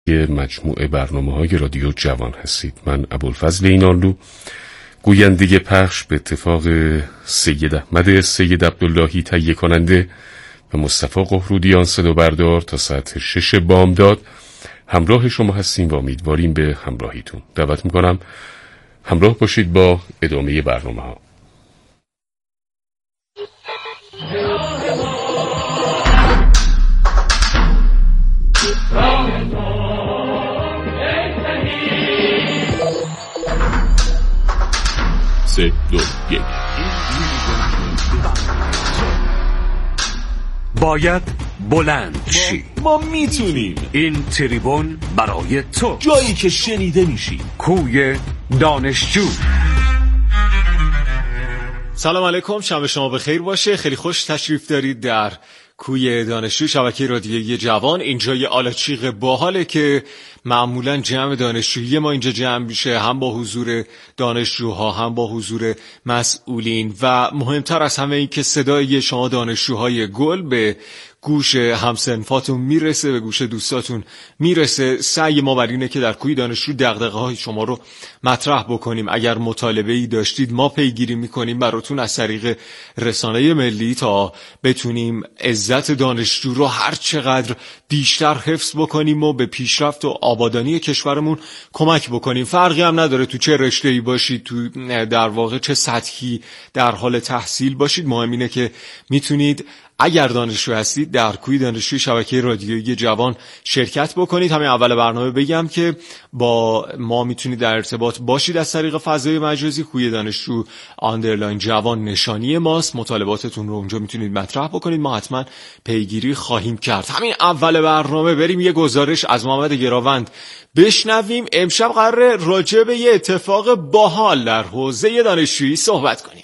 مجموعه برنامه‌های رادیو جوان هستید. من ابوالفضل اینانلو، گوینده پخش، به اتفاق سید احمد سید عبداللهی تهیه کننده و مصطفی قهرودیان صدا بردار تا ساعت 6 بامداد همراه شما هستیم و امیدواریم به همراهیتون. دعوت میکنم همراه باشید با ادامه برنامه‌ها. سه دو یک. باید بلند شی. ما میتونیم. این تریبون برای تو، جایی که شنیده میشی. کوی دانشجو. سلام علیکم، شب شما بخیر باشه. خیلی خوش تشریف دارید در کوی دانشجو، شبکه رادیویی جوان. اینجا یه آلاچیق باحاله که معمولا جمع دانشجویی ما اینجا جمع میشه، هم با حضور دانشجوها هم با حضور مسئولین و مهمتر از همه این که صدای شما دانشجوهای گل به گوش همسنفاتون میرسه، به گوش دوستاتون میرسه. سعی ما بر اینه که در کوی دانشجو دغدغه‌های شما رو مطرح بکنیم. اگر مطالبه‌ای داشتید ما پیگیری میکنیم براتون از طریق رسانه ملی تا بتونیم عزت دانشجو رو هر چقدر بیشتر حفظ بکنیم و به پیشرفت و آبادانی کشورمون کمک بکنیم. فرقی هم نداره تو چه رشته‌ای باشید، تو در واقع چه سطحی در حال تحصیل باشید. مهم اینه که میتونید اگر دانشجو هستید در کوی دانشجوی شبکه رادیویی جوان شرکت بکنید. همین اول برنامه بگم که با ما میتونید در ارتباط باشید از طریق فضای مجازی. کوی دانشجو آندرلاین جوان نشانی ماست. مطالباتتون رو اونجا میتونید مطرح بکنید، ما حتما پیگیری خواهیم کرد. همین اول برنامه بریم یه گزارش از محمد گراوند بشنویم. امشب قراره راجع به یه اتفاق باحال در حوزه دانشجویی صحبت کنیم.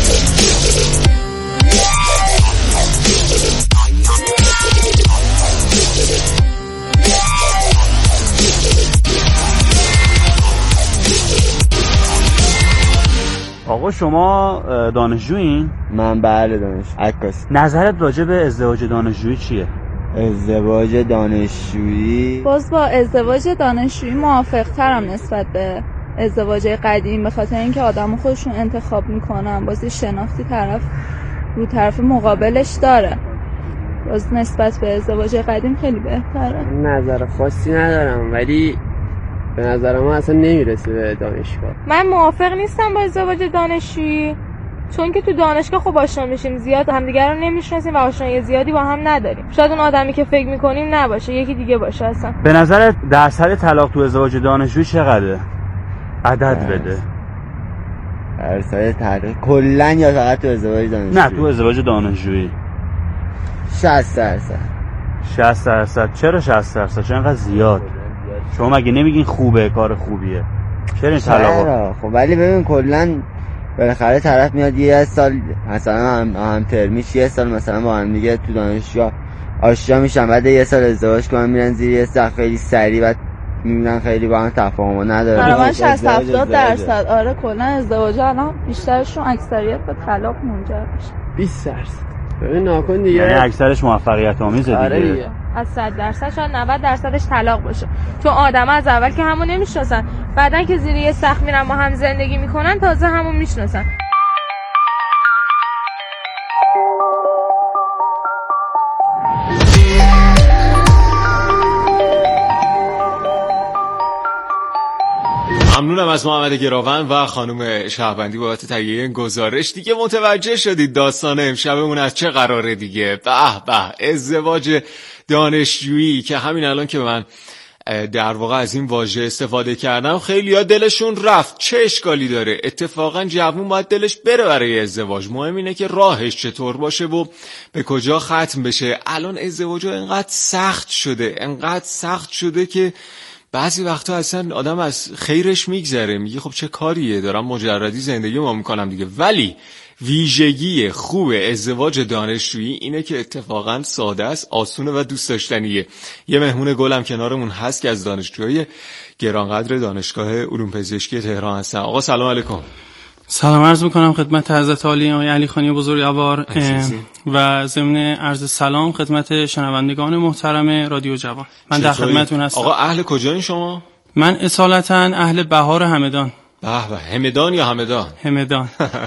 آقا شما دانشجویین؟ من بله دانشجو. عکاسی. نظرت راجع به ازدواج دانشجویی چیه؟ ازدواج دانشجویی باز با ازدواج دانشجویی موافق‌ترم نسبت به ازدواج قدیم، به خاطر اینکه آدمو خودشون انتخاب میکنن، باز شناختی طرف مقابلش داره. باز نسبت به ازدواج قدیم خیلی بهتره. نظر خاصی ندارم ولی به نظر من اصلا نمیرسه به دانشگاه. من موافق نیستم با ازدواج دانشجویی، چون که تو دانشگاه خب آشنا میشیم، زیاد همدیگه رو نمیشناسیم و آشنایی زیادی با هم نداریم. شاید اون آدمی که فکر میکنیم نباشه، یکی دیگه باشه اصلا. به نظرت درصد طلاق تو ازدواج دانشجویی چقدره؟ عدد بده. درصد طلاق کلا یا فقط تو ازدواج دانشجویی؟ نه تو ازدواج دانشجویی 60%. 60%. چرا 60%؟ چرا اینقدر زیاد؟ شما مگه نمیگین خوبه، کار خوبیه؟ چرا این طلاق؟ خب ولی ببین کلا بالاخره طرف میاد یه سال مثلا هم ترمیش یه سال مثلا با هم دیگه تو دانشگاه آشنا میشن، بعد یه سال ازدواج کنن میرن زیر یه سقف خیلی سریع، بعد میبینن خیلی با هم تفاهم نداره. برای من 60-70%. آره کلا ازدواج الان بیشترشون اکثریت به طلاق منجر میشه. 20%. ببین ناکن دیگه، یعنی اکثرش موفقیت آمیزه دیگه. از 100% شاید 90%ش طلاق باشه، چون آدم از اول که همون نمیشناسن، بعدن که زیر یه سقف میرن با هم زندگی میکنن تازه همون میشناسن. ممنونم از محمد گراوند و خانم شهبندی بابت تهیه این گزارش. دیگه متوجه شدید داستان امشبمون از چه قراره دیگه. به به، ازدواج دانشجویی که همین الان که من در واقع از این واژه استفاده کردم خیلی ها دلشون رفت. چه اشکالی داره؟ اتفاقا جوون باید دلش بره برای ازدواج، مهم اینه که راهش چطور باشه و به کجا ختم بشه. الان ازدواج انقدر سخت شده که بعضی وقتا اصلا آدم از خیرش میگذره، میگه خب چه کاریه، دارم مجردی زندگی ما میکنم دیگه. ولی ویژگی خوب ازدواج دانشجویی اینه که اتفاقا ساده است، آسونه و دوست داشتنیه. یه مهمون گلم کنارمون هست که از دانشجوهای گرانقدر دانشگاه علوم پزشکی تهران هستن. آقا سلام علیکم. سلام عرض میکنم خدمت حضرت عالی آقای علی خانی بزرگوار و ضمن عرض سلام خدمت شنوندگان محترم رادیو جوان. من در خدمتتون هستم. آقا اهل کجایین شما؟ من اصالتا اهل بهار همدان. به به، همدان یا همدان؟ همدان.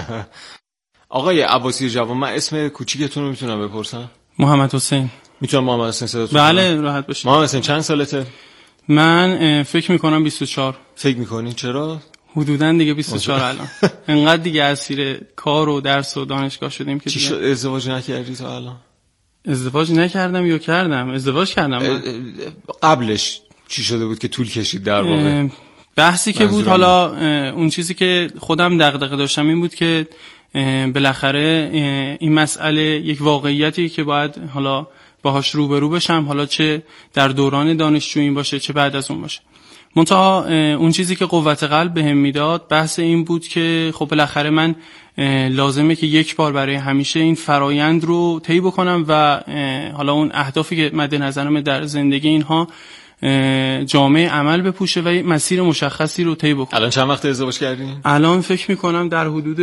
آقای عباسی جوان، من اسم کوچیکتون رو میتونم بپرسم؟ محمد حسین. میتونم محمد حسین صداتون؟ بله راحت باشید. محمد حسین چند سالته؟ من فکر میکنم 24. فکر میکنی چرا؟ حدوداً دیگه 24 الان. انقدر دیگه اسیر کار و درس و دانشگاه شدیم که چی شد ازدواج نکردی تا الان؟ ازدواج نکردم یا کردم؟ ازدواج کردم. قبلش چی شده بود که طول کشید در واقع؟ بحثی که بود، حالا اون چیزی که خودم دغدغه داشتم این بود که بالاخره این مسئله یک واقعیتی که باید حالا باهاش روبرو بشم، حالا چه در دوران دانشجویی باشه چه بعد از اون باشه. منتها اون چیزی که قوت قلب بهم میداد بحث این بود که خب بالاخره من لازمه که یک بار برای همیشه این فرایند رو طی بکنم و حالا اون اهدافی که مد نظرم در زندگی اینها جامعه عمل بپوشه و مسیر مشخصی رو طی بکنم. الان چند وقت ازدواج کردین؟ الان فکر میکنم در حدود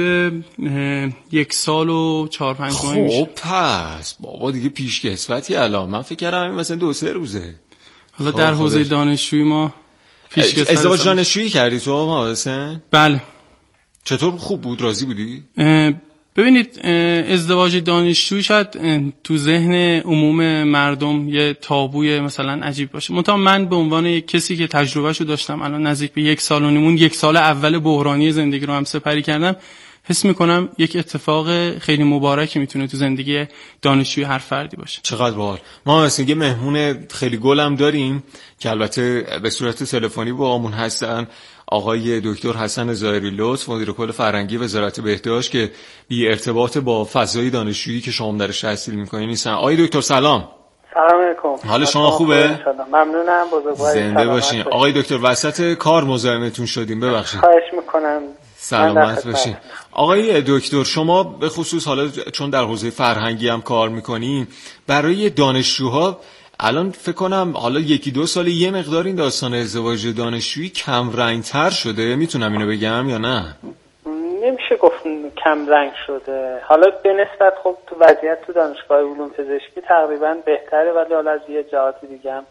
1 سال و 4-5 ماه میشه. خب پس بابا دیگه پیشکسوتی الان. من فکر کردم مثلا 2-3 روزه. حالا در حوزه دانشجویی ما ازدواج دانشجویی کردی تو محسن؟ بله. چطور خوب بود؟ راضی بودی؟ ببینید ازدواج دانشجویی شاید تو ذهن عموم مردم یه تابوی مثلا عجیب باشه. منتها من به عنوان کسی که تجربهشو داشتم الان نزدیک به 1 سال و نیمون 1 سال اول بحرانی زندگی رو هم سپری کردم، حس میکنم یک اتفاق خیلی مبارکی میتونه تو زندگی دانشجوی هر فردی باشه. چقدر باحال. ما مثلا یه مهمون خیلی گلم داریم که البته به صورت تلفنی با همون هستن، آقای دکتر حسن ظاهری لطف، مدیر کل فرهنگی وزارت بهداشت، که بی ارتباط با فضای دانشجویی که شما درش تحصیل میکنین نیستن. آقای دکتر سلام. سلام علیکم. حال شما خوبه؟ ممنونم بزرگوار. زنده باشین. آقای دکتر وسط کار مزاحمتون شدیم، ببخشید. خواهش میکنم. سلامت باشین. آقای دکتر، شما به خصوص حالا چون در حوزه فرهنگی هم کار میکنین، برای دانشجوها الان فکر کنم حالا 1-2 سال یه مقدار این داستان ازدواج دانشجویی کم رنگ‌تر شده، میتونم اینو بگم یا نه؟ نمیشه گفت کم رنگ شده. حالا به نسبت خب تو وضعیت تو دانشگاه علوم پزشکی تقریبا بهتره، ولی حالا از یه جهات دیگه هم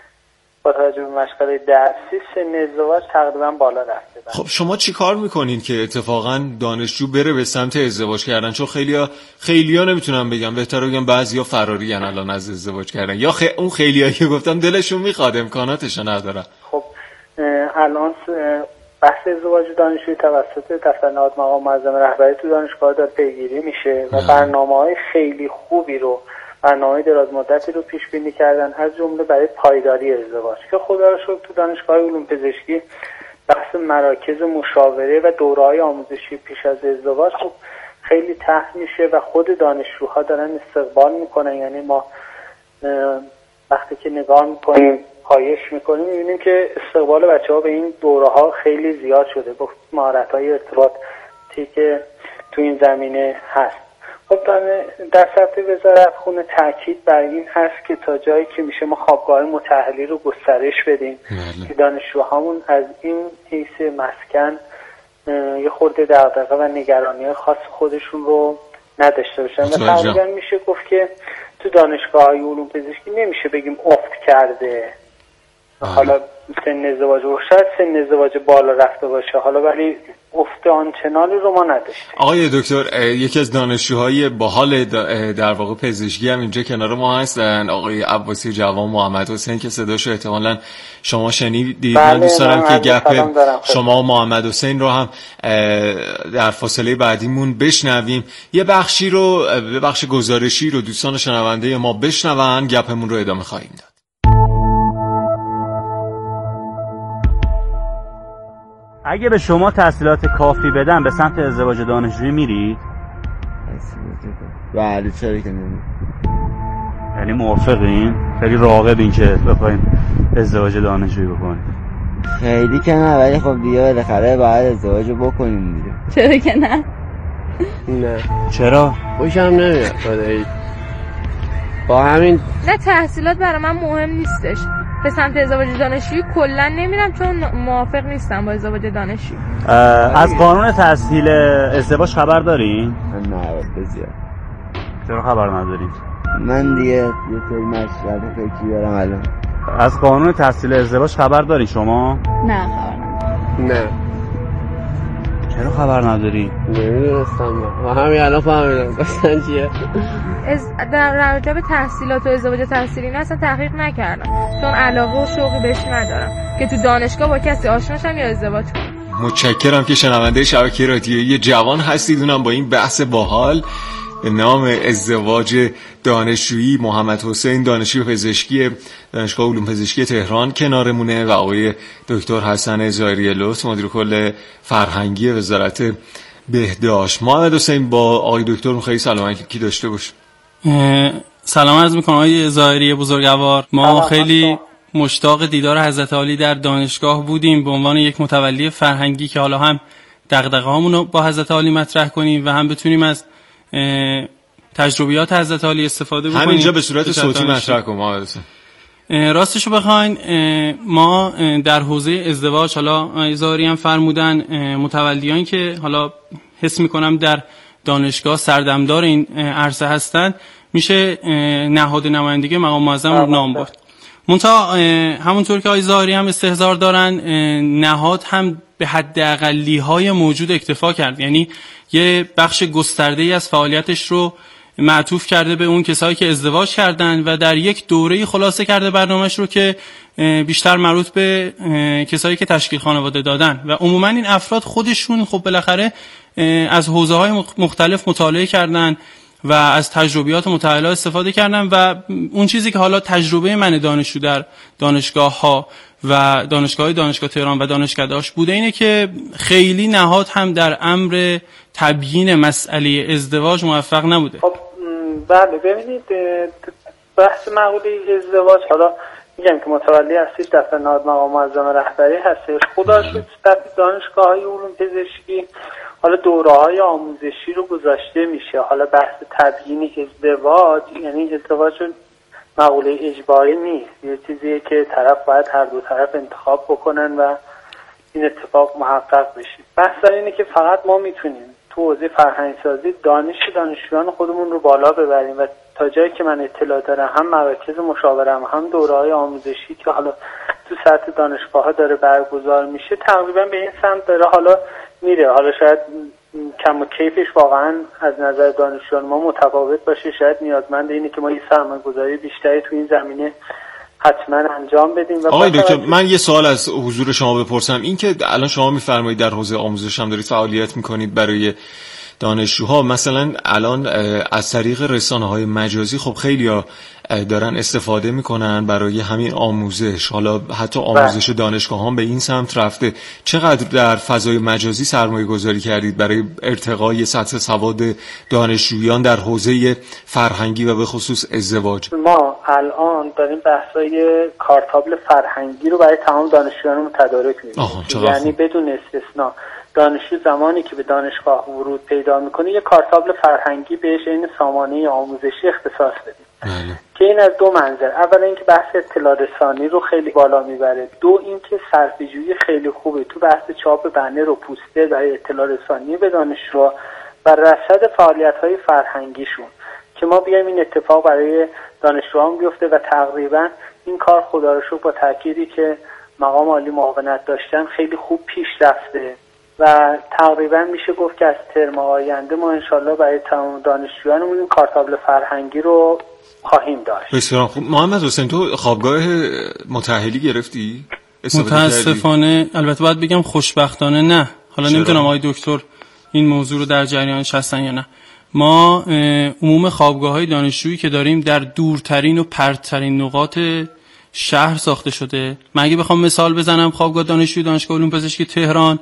با توجه به مشغله درسی سن ازدواج تقریبا بالا رفته. خب شما چی کار میکنین که اتفاقا دانشجو بره به سمت ازدواج کردن؟ چون خیلیا نمیتونم بگم، بهتره بگم بعضیا فراری ان الان از ازدواج کردن، یا اون خیلیا که گفتم دلشون میخواد امکاناتش ندارن. خب الان بحث ازدواج دانشجویی توسط دفتر نهاد مقام معظم رهبری تو دانشگاه داره پیگیری میشه و برنامه‌های خیلی خوبی رو، برنامه دراز مدتی رو پیش بینی کردن، از جمله برای پایداری ازدواج که خدا رو شکر تو دانشگاه علوم پزشکی بحث مراکز مشاوره و دوره‌های آموزشی پیش از ازدواج خب خیلی طرح میشه و خود دانشجوها دارن استقبال میکنن. یعنی ما وقتی که نگاه میکنیم پایش میکنیم میبینیم که استقبال بچه‌ها به این دوره‌ها خیلی زیاد شده با مهارت‌های ارتباطی که تو این زمینه هست. خب در سطح وزارت خونه تاکید بر این هست که تا جایی که میشه ما خوابگاه متأهلی رو گسترش بدیم که دانشجوهامون از این حیث مسکن یه خورده دغدغه و نگرانی خاص خودشون رو نداشته باشن. و تقریبا میشه گفت که تو دانشگاه‌های علوم پزشکی نمیشه بگیم افت کرده. حالا سن ازدواج شاید سن ازدواج بالا رفته باشه حالا، ولی افت آنچنانی رو ما نداشتیم. آقای دکتر، یکی از دانشجوهای باحال در واقع پزشکی هم اینجا کنار ما هستن، آقای عباسی جوان، محمد حسین که صداشو احتمالاً شما شنیدید. من دوست دارم که گپ شما و محمد حسین رو هم در فاصله بعدیمون بشنویم. یه بخشی رو، به بخش گزارشی رو دوستان شنونده ما بشنون، گپمون رو ادامه خواهیم داد. اگه به شما تحصیلات کافی بدن به سمت ازدواج دانشجویی میرید؟ بله چرا که نمیرید؟ یعنی موافقین؟ خیلی راغبین که بخواین ازدواج دانشجویی بکنید؟ خیلی که نه، ولی خب دیگه بالاخره باید ازدواج بکنیم دیگه. چرا که نه؟ نه. چرا؟ خوشم نمیاد خدایی. با همین نه تحصیلات برای من مهم نیستش. به سمت ازدواج دانشجویی کلا نمیرم، چون موافق نیستم با ازدواج دانشجویی. از قانون تسهیل ازدواج خبر دارین؟ نه بسیار. چرا خبر ندارین؟ من دیگه یه سری مشغله فکری دارم الان. از قانون تسهیل ازدواج خبر دارین شما؟ نه خبر ندارم. نه. چرا خبر نداری؟ نمیدونستم و همین الان فهمیدم داستان چیه. در راجع به تحصیلات و ازدواج تحصیلی اصلا تحقیق نکردم، چون علاقه و شوقی بهش ندارم که تو دانشگاه با کسی آشنا شم یا ازدواج کنم. متشکرم که شنونده شبکه رادیویی جوان هستید. اونم با این بحث باحال به نام ازدواج دانشجویی. محمد حسین دانشجوی پزشکی دانشگاه علوم پزشکی تهران کنارمونه و آقای دکتر حسن ظاهری لطف مدیر کل فرهنگی وزارت بهداشت. محمد حسین با آقای دکتر خیلی سلامتی داشته باش. سلام عرض میکنم آقای ظاهری بزرگوار. ما خیلی مشتاق دیدار حضرت عالی در دانشگاه بودیم به عنوان یک متولی فرهنگی که حالا هم دغدغه‌هامون رو با حضرت عالی مطرح کنیم و هم بتونیم از تجربیات حضرت عالی استفاده بکنیم. همینجا به صورت صوتی مطرح کنم محمد حسین. راستشو بخواین ما در حوزه ازدواج، حالا ظاهری هم فرمودن، متولیان که حالا حس میکنم در دانشگاه سردمدار این عرصه هستند، میشه نهاد نمایندگی مقام معظم رو نام برد. منتها همونطور که آقای ظاهری هم استحضار دارن، نهاد هم به حداقلی‌های موجود اکتفا کرد، یعنی یه بخش گسترده‌ای از فعالیتش رو معطوف کرده به اون کسایی که ازدواج کردن و در یک دوره‌ای خلاصه کرده برنامه‌اش رو که بیشتر مربوط به کسایی که تشکیل خانواده دادن و عموما این افراد خودشون خب بالاخره از حوزه‌های مختلف مطالعه کردن و از تجربیات متعالی استفاده کردن و اون چیزی که حالا تجربه من دانشجو در دانشگاه‌ها و دانشگاه تهران و دانشکده‌اش بوده اینه که خیلی نهاد هم در امر تبیین مسئله ازدواج موفق نبوده. خب بله ببینید بحث مقوله ازدواج، حالا میگم که متولی هستش دفتر نهاد مقام معظم رهبری هستش. خدا شکر در دانشگاه‌های علوم پزشکی حالا دوره‌های آموزشی رو گذاشته میشه. حالا بحث تبیین ازدواج، یعنی ازدواج مقوله اجباری نیست، یه چیزیه که طرف باید هر دو طرف انتخاب بکنن و این اتفاق محقق بشه. بحث اینه که فقط ما میتونیم تو حوزه فرهنگسازی دانشجویان خودمون رو بالا ببریم و تا جایی که من اطلاع دارم هم مراکز مشاوره هم دوره‌های آموزشی که حالا تو سطح دانشگاه‌ها داره برگزار میشه تقریبا به این سمت داره حالا میره. حالا شاید کم و کیفش واقعا از نظر دانشجویان ما متفاوت باشه، شاید نیازمند اینه که ما یه سرمایه‌گذاری بیشتری تو این زمینه حتما انجام بدیم. آقای دکتر من یه سوال از حضور شما بپرسم، این که الان شما میفرمایید در حوزه آموزش هم دارید فعالیت میکنید برای دانشجوها، مثلا الان از طریق رسانه‌های مجازی خب خیلی‌ها دارن استفاده میکنن برای همین آموزش، حالا حتی آموزش دانشگاه هم به این سمت رفته. چقدر در فضای مجازی سرمایه گذاری کردید برای ارتقای سطح سواد دانشجویان در حوزه فرهنگی و به خصوص ازدواج؟ ما الان داریم بحثای کارتابل فرهنگی رو برای تمام دانشجویان تدارک می‌کنیم، یعنی بدون استثنا دانشجو زمانی که به دانشگاه ورود پیدا میکنه یه کارتابل فرهنگی بهش این سامانه آموزشی اختصاص بدیم که این از دو منظر. اولا اینکه بحث اطلاع رسانی رو خیلی بالا میبره، دو اینکه صرفه‌جویی خیلی خوبه تو بحث چاپ بنر و پوستر برای اطلاع رسانی به دانشجوها و رصد فعالیت‌های فرهنگیشون که ما بیایم این اتفاق برای دانشجویان بیفته و تقریبا این کار خدا رو شکر با تأکیدی که مقام عالی معاونت داشتن خیلی خوب پیش رفته و تقریبا میشه گفت که از ترم آینده ما انشالله برای تمام دانشجویانمون این کارتابل فرهنگی رو خواهیم داشت. بسیار خوب. محمد حسین تو خوابگاه متأهلی گرفتی؟ متاسفانه البته باید بگم خوشبختانه نه. حالا نمیدونم آقای دکتر این موضوع رو در جریانش هستن یا نه. ما عموم خوابگاه‌های دانشجویی که داریم در دورترین و پرترین نقاط شهر ساخته شده. من اگه بخوام مثال بزنم خوابگاه دانشجوی دانشگاه علوم پزشکی تهران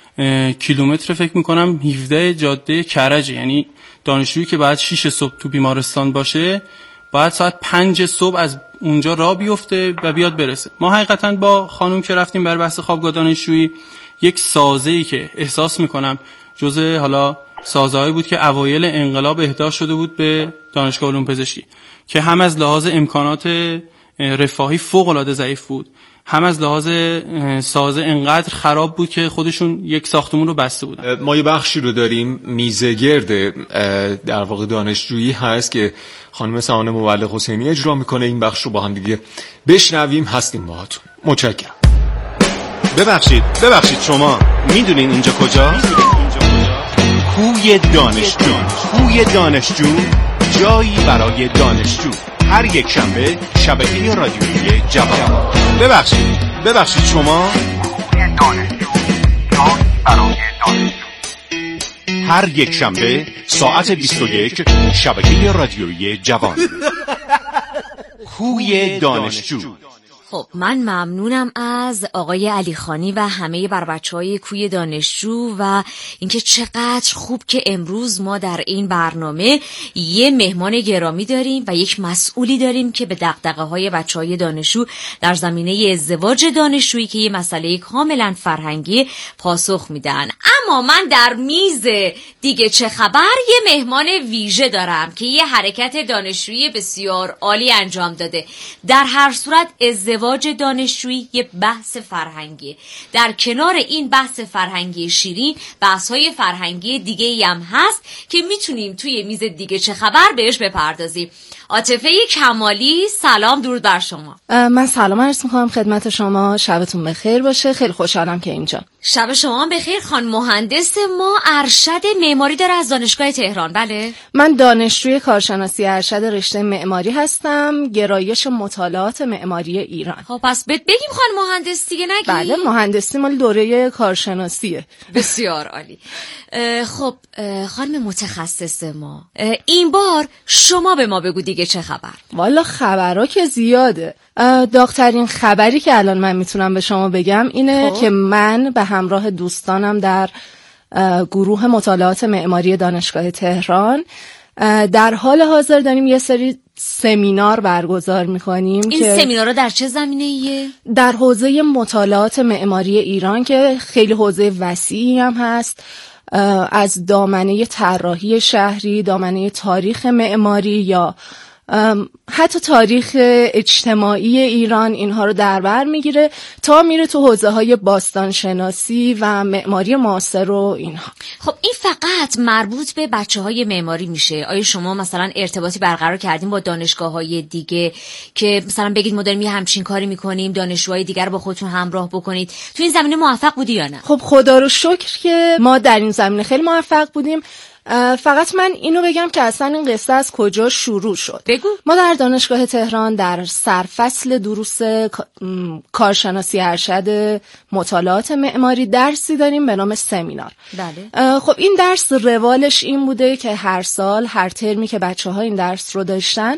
کیلومتر فکر میکنم 17 جاده کرج، یعنی دانشجویی که بعد 6 صبح تو بیمارستان باشه باید ساعت 5 صبح از اونجا راه بیفته و بیاد برسه. ما حقیقتا با خانم که رفتیم بر بحث خوابگاه دانشجویی یک سازه‌ای که احساس میکنم جزء حالا سازه‌ای بود که اوایل انقلاب اهدا شده بود به دانشگاه علوم پزشکی که هم از لحاظ امکانات رفاهی فوق العاده ضعیف بود، هم از لحاظ سازه انقدر خراب بود که خودشون یک ساختمون رو بسته بودن. ما یه بخشی رو داریم میزه گرد در واقع دانشجویی هست که خانم سمانه مبلغ حسینی اجرا میکنه. این بخش رو با هم دیگه بشنویم. هستیم باهاتون. متشکرم. ببخشید شما میدونین اینجا کجا؟ کوی دانشجو. کوی دانشجو جایی برای دانشجو. هر یک شنبه شبکه رادیویی جوان. ببخشید شما کوی دانشجو جایی برای دانشجو. هر یک شنبه ساعت 21 شبکه رادیویی جوان. کوی دانشجو. خب من ممنونم از آقای علیخانی و همه بر بچه‌های کوی دانشجو و اینکه چقدر خوب که امروز ما در این برنامه یه مهمان گرامی داریم و یک مسئولی داریم که به دغدغه‌های بچه‌های دانشجو در زمینه ازدواج دانشجویی که یه مسئله کاملا فرهنگی پاسخ میدن. اما من در میز دیگه چه خبر یه مهمان ویژه دارم که یه حرکت دانشجویی بسیار عالی انجام داده. در هر صورت ازدواج دانشجویی یه بحث فرهنگی. در کنار این بحث فرهنگی شیرین، بحث‌های فرهنگی دیگه‌ای هم هست که میتونیم توی میز دیگه چه خبر بهش بپردازیم. عاطفه کمالی، سلام، درود بر شما. من سلام عرض می‌کنم خدمت شما. شبتون بخیر باشه. خیلی خوشحالم که اینجا. شب شما بخیر. خان مهندس ما ارشد معماری داره از دانشگاه تهران. بله، من دانشجوی کارشناسی ارشد رشته معماری هستم، گرایش مطالعات معماری ایران. خب پس بگیم خان مهندس دیگه نگی؟ بله، مهندسی مال دوره کارشناسیه. بسیار عالی. خب خانم متخصص ما، این بار شما به ما بگو دیگه چه خبر؟ والا خبرها که زیاده. داغ‌ترین خبری که الان من میتونم به شما بگم اینه که من به همراه دوستانم در گروه مطالعات معماری دانشگاه تهران در حال حاضر داریم یه سری سمینار برگزار میکنیم. این سمینارها در چه زمینه‌ایه؟ در حوزه مطالعات معماری ایران که خیلی حوزه وسیعی هم هست، از دامنه طراحی شهری، دامنه تاریخ معماری یا حتی تاریخ اجتماعی ایران، اینها رو در بر میگیره تا میره تو حوزه های باستانشناسی و معماری معاصر و اینها. خب این فقط مربوط به بچه های معماری میشه؟ آیا شما مثلا ارتباطی برقرار کردیم با دانشگاه های دیگه که مثلا بگید ما داریم یه همچین کاری میکنیم، دانشجوهای دیگر رو با خودتون همراه بکنید؟ تو این زمینه موفق بودی یا نه؟ خب خدا رو شکر که ما در این زمینه خیلی موفق بودیم. فقط من اینو بگم که اصلا این قصه از کجا شروع شد. بگو. ما در دانشگاه تهران در سرفصل دروس کارشناسی ارشد مطالعات معماری درسی داریم به نام سمینار. بله. خب این درس روالش این بوده که هر سال، هر ترمی که بچه‌ها این درس رو داشتن،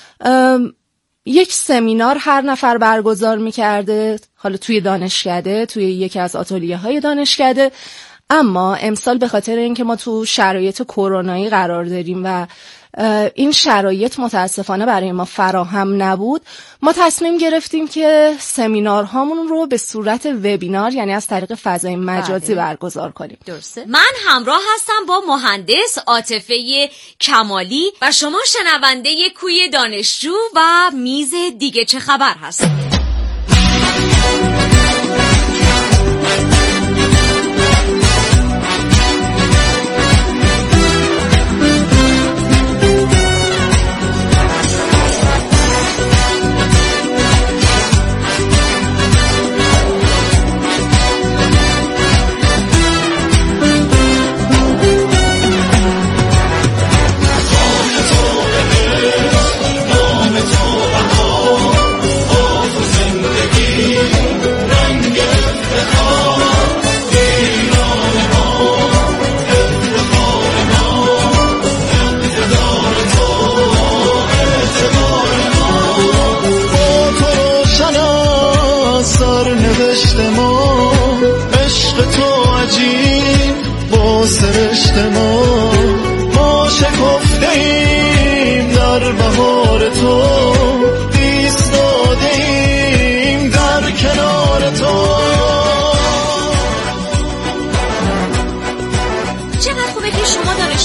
یک سمینار هر نفر برگزار می‌کرده، حالا توی دانشکده، توی یکی از آتلیه‌های دانشکده. اما امسال به خاطر اینکه ما تو شرایط کرونایی قرار داریم و این شرایط متاسفانه برای ما فراهم نبود، ما تصمیم گرفتیم که سمینارهامون رو به صورت وبینار، یعنی از طریق فضای مجازی برگزار کنیم. درسته. من همراه هستم با مهندس عاطفه کمالی و شما شنونده کوی دانشجو و میز دیگه چه خبر هست.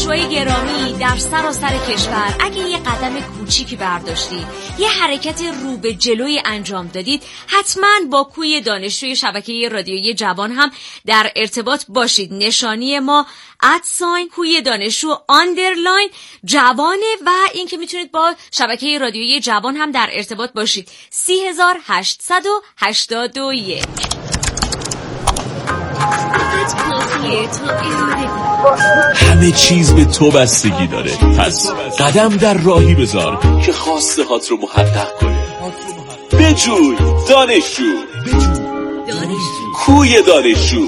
دانشجوهای گرامی در سراسر کشور، اگه یه قدم کوچیکی برداشتید، یه حرکت رو به جلوی انجام دادید، حتما با کوی دانشجوی شبکه رادیویی جوان هم در ارتباط باشید. نشانی ما @کوی دانشجو _ جوانه و این که میتونید با شبکه رادیویی جوان هم در ارتباط باشید. 3881. همه چیز به تو بستگی داره، پس قدم در راهی بذار که خواسته هات رو محقق کنه. بجوی دانشجو، کوی دانشجو.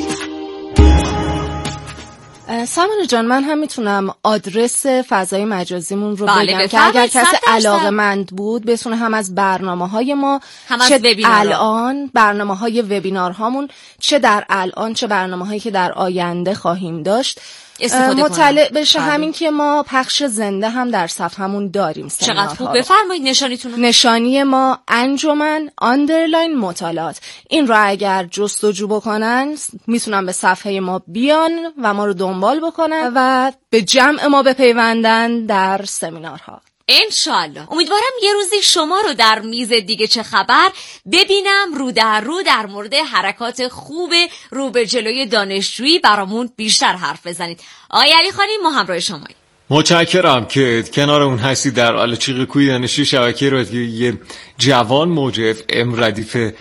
سمانه جان، من هم میتونم آدرس فضای مجازیمون رو بگم که اگر کسی علاقه‌مند بود بتونه هم از برنامه‌های ما چه الان برنامه‌های وبینارهامون چه در الان چه برنامه‌هایی که در آینده خواهیم داشت مطلع بشه. همین که ما پخش زنده هم در صفحمون داریم. چقدر خوب. بفرمایید نشانیتون. نشانی ما انجمن مطالعات. این رو اگر جستجو بکنن میتونن به صفحه ما بیان و ما رو دنبال بکنن و به جمع ما بپیوندن در سمینارها. انشالله. امیدوارم یه روزی شما رو در میز دیگه چه خبر ببینم رو در مورد حرکات خوب رو به جلوی دانشجویی برامون بیشتر حرف بزنید. آقای علیخانی، ما همراه شماییم. متشکرم که کنار اون هستید در آلچیق کوی دانشجویی شبکه رادیویی جوان موج FM ردیف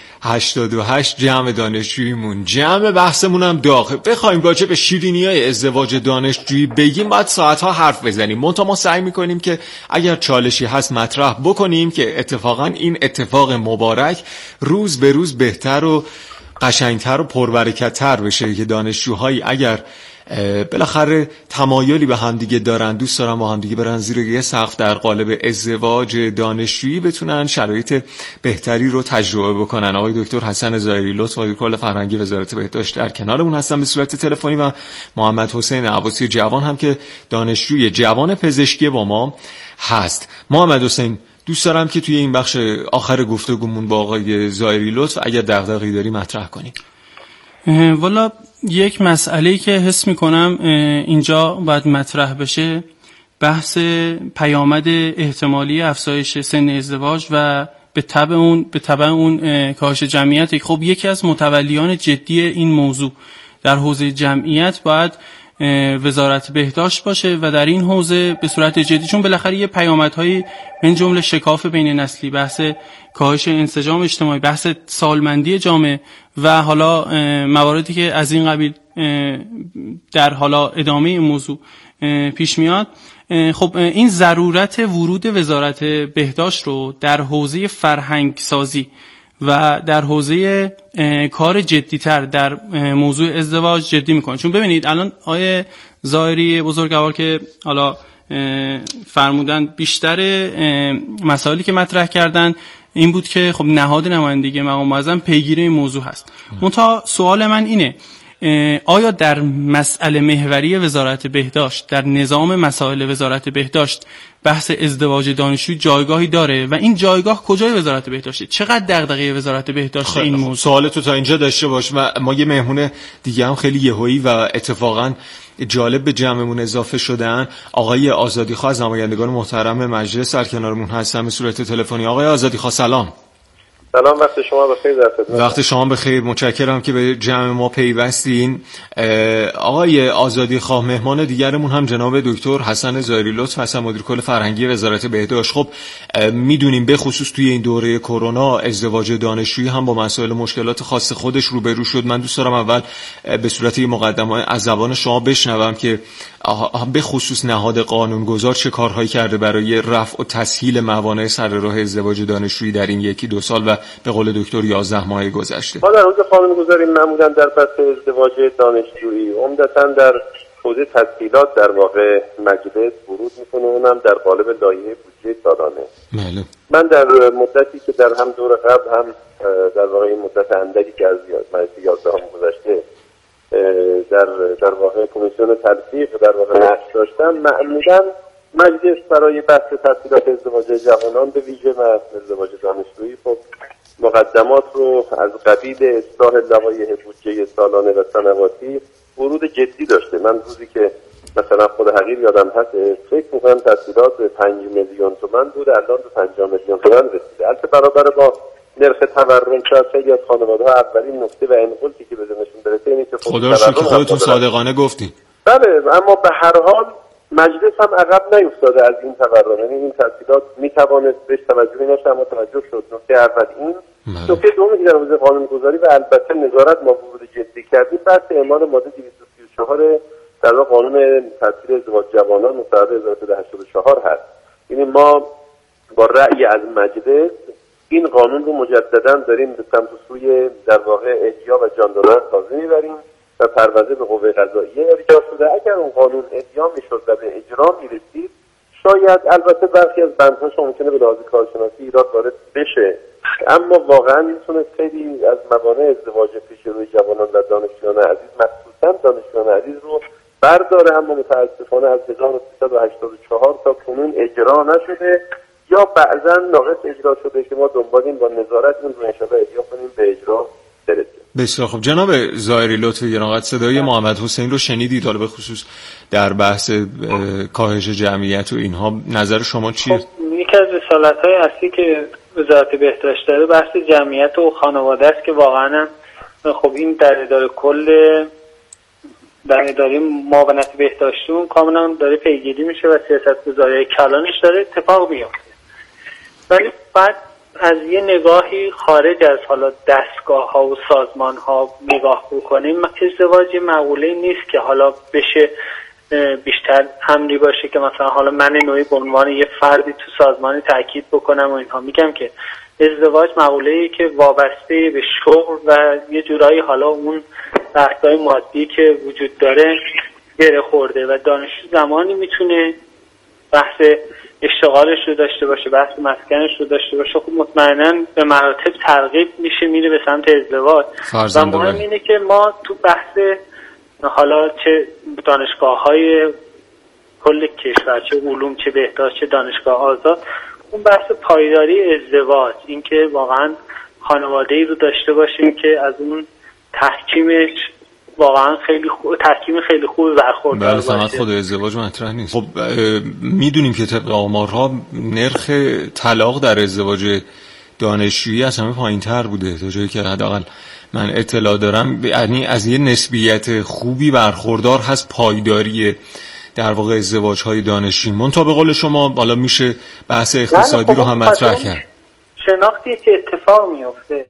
88 جمع دانشجوییمون. جمع بحثمون هم داغه. بخوایم راجع به شیرینی‌های ازدواج دانشجویی بگیم باید ساعت‌ها حرف بزنیم. منتها ما سعی می‌کنیم که اگر چالشی هست مطرح بکنیم که اتفاقا این اتفاق مبارک روز به روز بهتر و قشنگتر و پربرکت‌تر بشه که دانشجوهایی اگر بالاخره تمایلی به همدیگه دارن، دوست دارن با همدیگه برن زیر یه سقف در قالب ازدواج دانشجویی بتونن شرایط بهتری رو تجربه بکنن. آقای دکتر حسن ظاهری لطف مدیر کل فرهنگی وزارت بهداشت در کنارمون هستن به صورت تلفنی و محمد حسین عباسی جوان هم که دانشجوی جوان پزشکی با ما هست. محمد حسین، دوست دارم که توی این بخش آخر گفتگومون با آقای ظاهری لطف اگر دغدغه‌ای داری مطرح کنید. والا یک مسئله‌ای که حس می‌کنم اینجا باید مطرح بشه بحث پیامد احتمالی افزایش سن ازدواج و به تبع اون کاهش جمعیت. خب یکی از متولیان جدی این موضوع در حوزه جمعیت باید وزارت بهداشت باشه و در این حوزه به صورت جدی، چون بالاخره یه پیامدهایی من جمله شکاف بین نسلی، بحث کاهش انسجام اجتماعی، بحث سالمندی جامعه و حالا مواردی که از این قبیل در حالا ادامه موضوع پیش میاد. خب این ضرورت ورود وزارت بهداشت رو در حوزه فرهنگ سازی و در حوزه کار جدی‌تر در موضوع ازدواج جدی میکنه. چون ببینید الان آیه ظاهری بزرگوار که حالا فرمودن بیشتر مسائلی که مطرح کردن این بود که خب نهاد نمایندگی مقام معظم پیگیر این موضوع هست. منتها سوال من اینه آیا در مسئله محوری وزارت بهداشت، در نظام مسائل وزارت بهداشت بحث ازدواج دانشجو جایگاهی داره و این جایگاه کجای وزارت بهداشته؟ چقدر دغدغه وزارت بهداشت این موضوع؟ سوالتو تا اینجا داشته باش. ما یه مهمون دیگه هم خیلی یهویی و اتفاقا جالب به جمعمون اضافه شدن، آقای آزادیخواه از نمایندگان محترم مجلس در کنارمون هستن به صورت تلفنی. آقای آزادیخواه سلام. سلام، وقت شما بخیر. وقت شما بخیر. متشکرم که به جمع ما پیوستین. آقای آزادیخواه، مهمان دیگرمون هم جناب دکتر حسن ظاهری لطف هستن، مدیر کل فرهنگی وزارت بهداشت. خب میدونیم به خصوص توی این دوره کرونا ازدواج دانشجویی هم با مسائل مشکلات خاص خودش روبرو شد. من دوست دارم اول به صورت یه مقدمه از زبان شما بشنوم که به خصوص نهاد قانونگذار چه کارهایی کرده برای رفع و تسهیل موانع سر راه ازدواج دانشجویی در این 1-2 سال و به قول دکتر 11 ماه گذشته. ما در حوزه قانونگذاری معمولا در بحث ازدواج دانشجویی عمدتاً در حوزه تسهیلات در واقع مجلس ورود میکنه، اونم در قالب لایحه بودجه سالانه. بله. من در مدتی که در هم دور قبل هم در واقع این مدت اندکی که از مجلس 11 گذشته در واقع کمیسیون تلفیق در واقع نقش داشتم، معمولا مجلس برای بحث تسهیلات ازدواج جوانان به ویژه و ازدواج دانشجویی خب مقدمات رو از قبیل اصلاح لوایح بودجه سالانه و سنواتی ورود جدی داشته. من روزی که مثلا خود حقیر یادم هست فکر میکنم تسهیلات 5 میلیون تومان بود، الان به 5 میلیون تومان رسیده. البته برابر با نرخ تورم شاید خیلی از خانواده‌ها اولین نکته و انقلتی که بهشون برسه اینه که خدا شکر که خودتون صادقانه گفتین. بله، اما به هر حال مجلس هم عقب نیفتاده از این تورم، یعنی این تسهیلات میتوانست بهش توجهی نشه اما توجه شد. نکته اول این. نکته دومی که در حوزه قانونگذاری و البته نظارت ما ورود جدی کردیم بحث اعمال ماده 234 در قانون تسهیل ازدواج جوانان مصوبه 1384 هست. یعنی ما با رأی از مجلس این قانون رو مجددا داریم به سمت سوی در واقع احیا و جانداران تازه میبریم و پرونده به قوه قضاییه ارجاع شده. اگر اون قانون احیا میشد و به اجرا میرسید شاید البته برخی از بندهاش ممکنه به لحاظ کارشناسی ایراد وارد بشه، اما واقعا میتونه خیلی از موانع ازدواج پیش روی جوانان و دانشجویان عزیز مخصوصا دانشجویان عزیز رو برداره. اما متاسفانه از 1384 تا کنون اجرا نشده یا بعضا ناقص اجرا شده که ما دنبالیم با نظارت این رو انشاءالله احیا کنیم به اجرا برسه. بسیار خب جناب ظاهری لطفی گرانقدر صدای محمد حسین رو شنیدید، حالا به خصوص در بحث کاهش جمعیت و اینها نظر شما چیه؟ خب یکی از رسالت‌های اصلی که وزارت بهداشت داره بحث جمعیت و خانواده است که واقعا خب این در اداره کل در اداره معاونت بهداشتون کاملا داره پیگیری میشه و سیاست‌گذاری کلانش داره اتفاق میفته. ولی بعد از یه نگاهی خارج از حالا دستگاه ها و سازمان ها نگاه بکنیم، ازدواج مقوله نیست که حالا بشه بیشتر امری باشه که مثلا حالا من نوعی به عنوان یه فردی تو سازمانی تاکید بکنم و اینها. میگم که ازدواج مقوله‌ای که وابسته به شغل و یه جورایی حالا اون بحث‌های مادی که وجود داره گره خورده و دانشجو زمانی میتونه بحث اشتغالش رو داشته باشه، بحث مسکنش رو داشته باشه، خب مطمئناً به مراتب ترغیب میره به سمت ازدواج. و مهم اینه که ما تو بحث حالا چه دانشگاه‌های کل کشور، چه علوم، چه بهداشت، چه دانشگاه آزاد، اون بحث پایداری ازدواج، اینکه واقعاً خانواده‌ای رو داشته باشیم که از اون تحکیمش واقعا تحکیم خیلی خوبی برخوردار باشه. بله، فقط خود ازدواج مطرح نیست. خب میدونیم که طبق آمارها نرخ طلاق در ازدواج دانشجویی از همه پایین‌تر بوده، تا جایی که حداقل من اطلاع دارم، یعنی از یه نسبیت خوبی برخوردار هست پایداری در واقع ازدواج‌های دانشجویی. منتها به قول شما بالا میشه بحث اقتصادی رو هم مطرح کرد. شناختی که اتفاق میفته.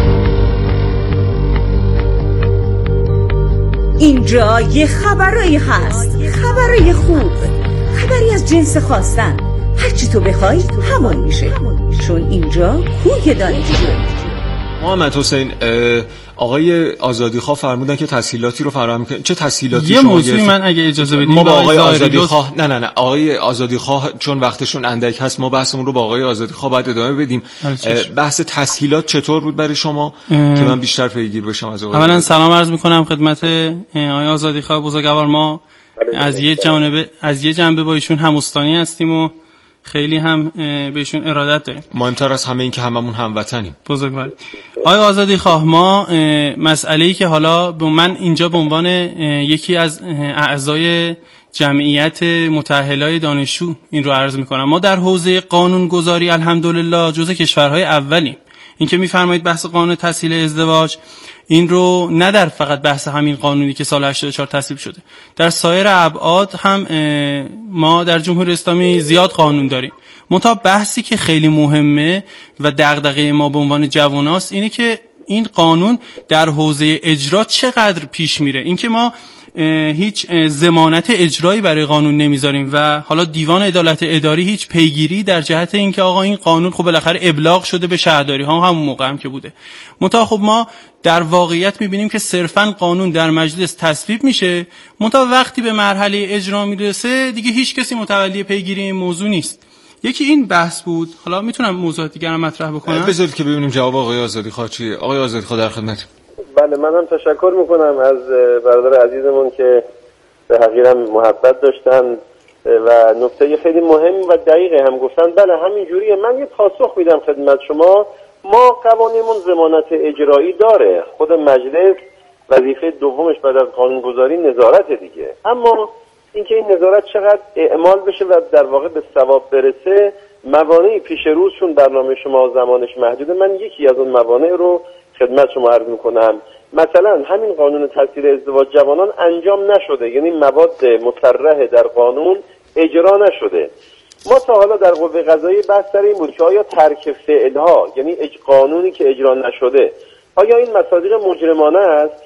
اینجا یه خبرایی هست، خبرای خوب، خبری از جنس خواستن، هرچی تو بخوای همون میشه، چون اینجا کوی دانشجو. محمد حسین، آقای آزادیخواه فرمودن که تسهیلاتی رو فراهم کنه. چه تسهیلاتی یه شما موضوعی من اگه اجازه بدید ما با آقای آزادیخواه نه آقای آزادیخواه چون وقتشون اندک هست ما بحثمون رو با آقای آزادیخواه باید ادامه بدیم. بحث تسهیلات چطور بود برای شما که من بیشتر پیگیر بشم از آقای؟ اولا سلام عرض می‌کنم خدمت آقای آزادیخواه بزرگوار. ما از یه جنبه با ایشون هم‌استانی هستیم و خیلی هم بهشون ارادت داریم. مهمتر از همه این که هممون هموطنیم. بزرگوار آقای آزادیخواه، ما مسئله‌ای که حالا من اینجا به عنوان یکی از اعضای جمعیت متأهلای دانشجو این رو عرض می‌کنم، ما در حوزه قانون گذاری الحمدلله جزو کشورهای اولیم. این که می‌فرمایید بحث قانون تسهیل ازدواج، این رو نه در فقط بحث همین قانونی که سال 84 تصویب شده، در سایر ابعاد هم ما در جمهوری اسلامی زیاد قانون داریم. منتها بحثی که خیلی مهمه و دغدغه ما به عنوان جواناست اینه که این قانون در حوزه اجرا چقدر پیش میره. این که ما هیچ ضمانت اجرایی برای قانون نمیذاریم و حالا دیوان عدالت اداری هیچ پیگیری در جهت اینکه آقا این قانون خب بالاخره ابلاغ شده به شهرداری ها همون موقع هم که بوده. منتها خب ما در واقعیت میبینیم که صرفاً قانون در مجلس تصویب میشه، منتها وقتی به مرحله اجرا میرسه دیگه هیچ کسی متولی پیگیری این موضوع نیست. یکی این بحث بود. حالا میتونم موضوعات دیگر هم مطرح بکنم؟ بذارید که ببینیم جواب آقای آزادیخواه چیه. آقای آزادیخواه در خدمت. بله، منم تشکر میکنم از برادر عزیزمون که به حقیقت محبت داشتن و نکته خیلی مهم و دقیقی هم گفتن. بله همینجوریه. من یه پاسخ میدم خدمت شما. ما قوانینمون ضمانت اجرایی داره، خود مجلس وظیفه دومش بعد از قانونگذاری نظارت دیگه، اما اینکه این نظارت چقدر اعمال بشه و در واقع به ثواب برسه. موانعی پیش روز، چون برنامه شما زمانش محدوده، من یکی از اون موانع رو خدمت شما عرض میکنم. مثلا همین قانون تسهیل ازدواج جوانان انجام نشده، یعنی مواد مصرح در قانون اجرا نشده. ما تا حالا در قوه قضاییه بحث سر این بود که آیا ترک فعلها، یعنی قانونی که اجرا نشده، آیا این مصادیق مجرمانه است